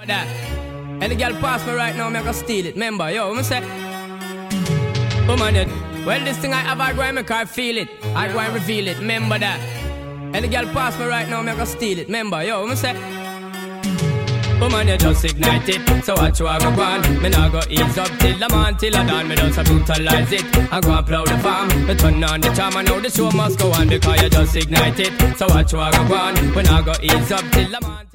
That. Any girl pass me right now, me I go steal it. Remember, yo, what me say? Oh man, well this thing I have, I go and make her feel it. I go and reveal it. Remember that. Any girl pass me right now, me I go steal it. Remember, yo, what me say? Oh man, you just ignite it. So watch you I go on. Me nah go ease up till the man till I done. Me just a brutalize it. I go and plow the farm. Me turn on the charm and now the show must go on because you just ignite it. So watch you I go on. Me nah go ease up till the man.